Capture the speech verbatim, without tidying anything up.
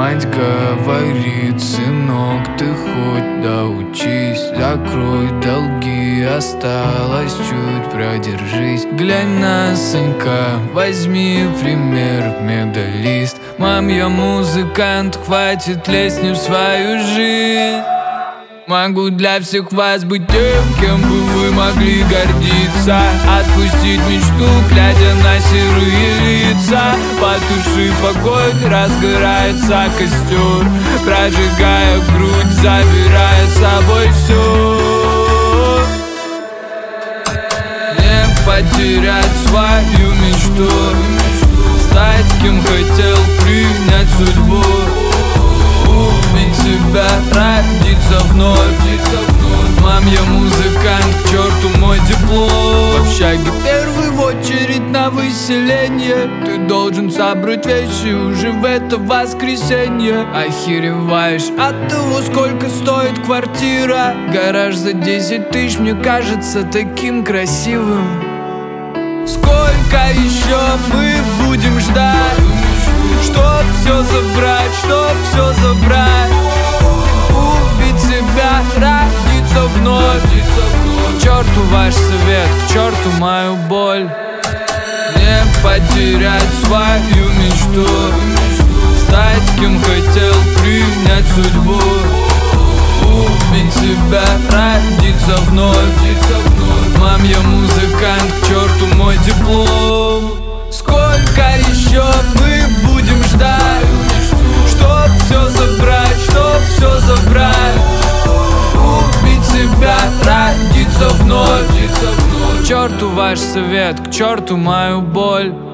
Мать говорит: сынок, ты хоть доучись, закрой долги, осталось чуть, продержись. Глянь на Санька, возьми пример, медалист. Мам, я музыкант, хватит лезть не в свою жизнь. Могу для всех вас быть тем, кем бы вы могли гордиться. Отпустить мечту, глядя на серые лица. Потушив огонь, разгорается костер, прожигая грудь, забирая с собой все. Не потерять свою мечту, стать кем хотел, принять судьбу. Убить себя, родиться вновь. Мам, я музыкант, к черту мой диплом. В общаге первый в очередь на выселение. Ты должен собрать вещи уже в это воскресенье. Охереваешь от того, сколько стоит квартира. Гараж за десять тысяч мне кажется таким красивым. Сколько еще мы будем ждать, чтоб все забрать, чтоб все забрать. Убить себя, родиться вновь. К черту ваш совет, к черту мою боль. Не потерять свою мечту, стать кем хотел, принять судьбу. Убить себя, родиться вновь. Мам, я музыкант, к черту мой диплом. Сколько еще мы будем ждать, чтоб все забрать, чтоб все забрать. Убить себя, родиться вновь. К черту ваш совет, к черту мою боль.